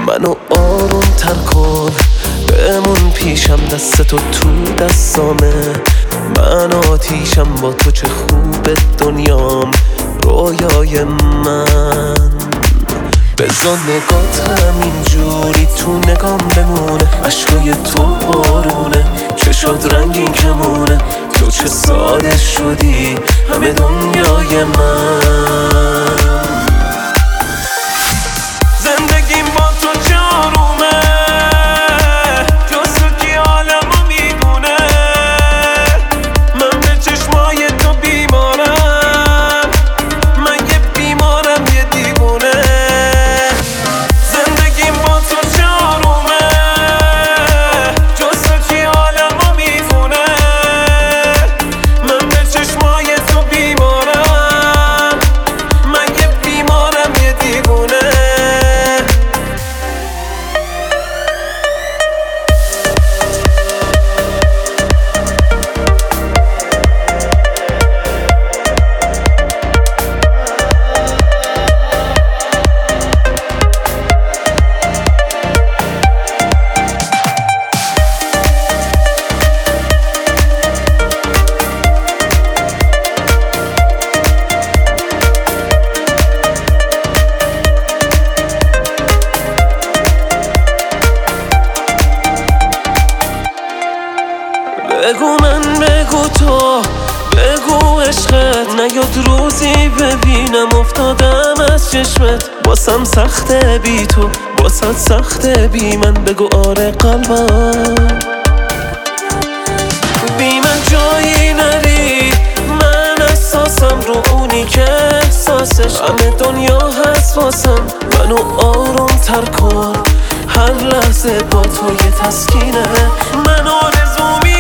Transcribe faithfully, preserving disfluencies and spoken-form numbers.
منو آروم تر کن، بمون پیشم، دستتو تو دستامه. من آتیشم با تو، چه خوبه دنیام، رویای من. بذار نگات همینجوری تو نگام بمونه، عشقای تو بارونه، چشات رنگین کمونه. تو چه ساده شدی، همه دنیای من. زندگیم با تو جارومه، جز کی عالمو میدونه. من به چشمای تو بیمارم، من یه بیمارم، یه دیوونه. زندگیم با تو جارومه، جز کی عالمو میدونه. من به چشمای تو بیمارم، من یه بیمارم، یه دیوونه. بگو من، بگو تو، بگو عشقت نیاد روزی ببینم افتادم از چشمت. باسم سخته بی تو، باسد سخته بی من. بگو آره قلبم، بی من جایی نری. من احساسم رو اونی که احساسش، همه دنیا هست واسم. منو آروم تر کن، هر لحظه با تو یه تسکینه. من آرزو می